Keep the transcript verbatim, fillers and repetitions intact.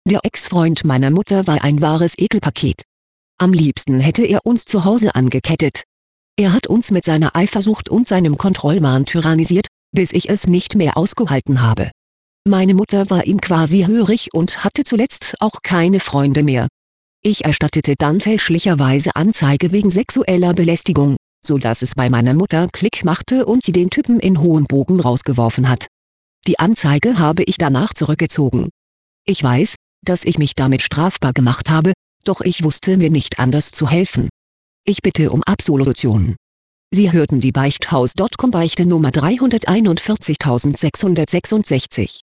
Der Ex-Freund meiner Mutter war ein wahres Ekelpaket. Am liebsten hätte er uns zu Hause angekettet. Er hat uns mit seiner Eifersucht und seinem Kontrollwahn tyrannisiert, bis ich es nicht mehr ausgehalten habe. Meine Mutter war ihm quasi hörig und hatte zuletzt auch keine Freunde mehr. Ich erstattete dann fälschlicherweise Anzeige wegen sexueller Belästigung, sodass es bei meiner Mutter Klick machte und sie den Typen in hohem Bogen rausgeworfen hat. Die Anzeige habe ich danach zurückgezogen. Ich weiß, dass ich mich damit strafbar gemacht habe, doch ich wusste mir nicht anders zu helfen. Ich bitte um Absolution. Sie hörten die Beichthaus Punkt com Beichte Nummer dreihunderteinundvierzigtausendsechshundertsechsundsechzig.